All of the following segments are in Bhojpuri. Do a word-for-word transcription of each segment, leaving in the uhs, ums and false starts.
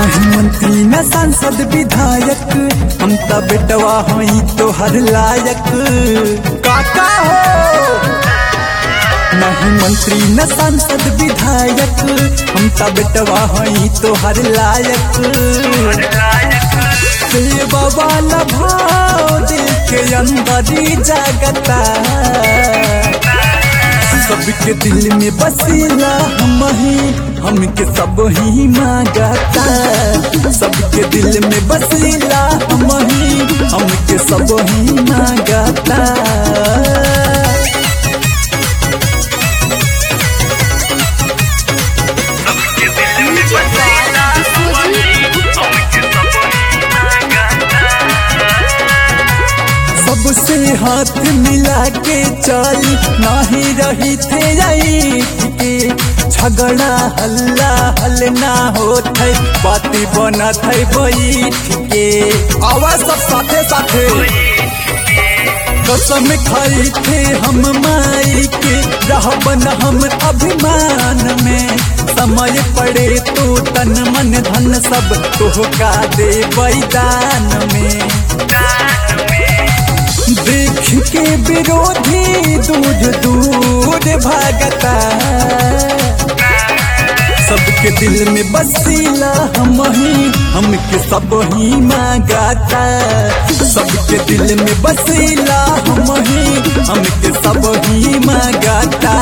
नहीं मंत्री न सांसद विधायक, हम त बेटवा हई तोहर लायक। काका हो नहीं मंत्री न सांसद विधायक, हम त बेटवा हई तोहर लायक। सेवा वाला भाव दिल के अंदर ही जागता, सबके दिल में बसेला हम ही, हमके सब ही मांगता। सबके दिल में बसेला हम ही, हमके सब ही मांगता। सबसे हाथ मिला के चल, नहीं रही थे के झगड़ा हल्ला हल ना होत है, बाती बनत है बैठ के। आवाज सब साथे साथे कसम खाई थे हम माई के, रहबन हम अभिमान में। समय पड़े तो तन मन धन सब तोहका दे बलिदान में। देख के विरोधी दूर दूर भागता, सबके दिल में बसीला हम ही, हमके सब ही मांगता। सबके दिल में बसीला हम ही, हमके सब ही मांगता।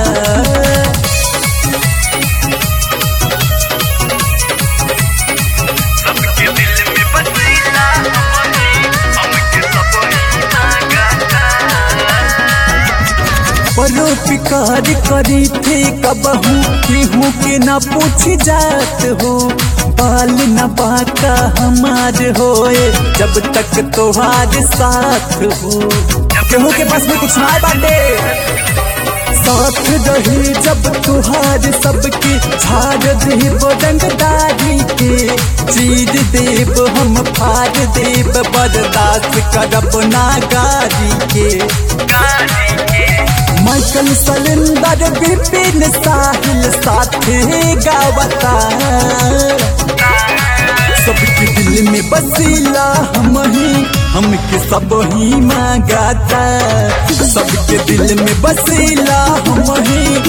परोपकार करी थे कबहू, केहू के न पूछ जात हो। बाल न बाका हमार होए, जब तक तोहार साथ हो। केहू के पास में कुछ ना बाटे, साथ रही जब तुहार सबके। झाड़ देव रंगदारी के, चीर देव हम फाड़ देव, बर्दाश्त करब ना गारी के। माइकल सलेंदर विपिन साहिल साथे गावता, सबके दिल में बसीला हम ही, हमके सब ही मांगता। सबके दिल में बसीला हम ही,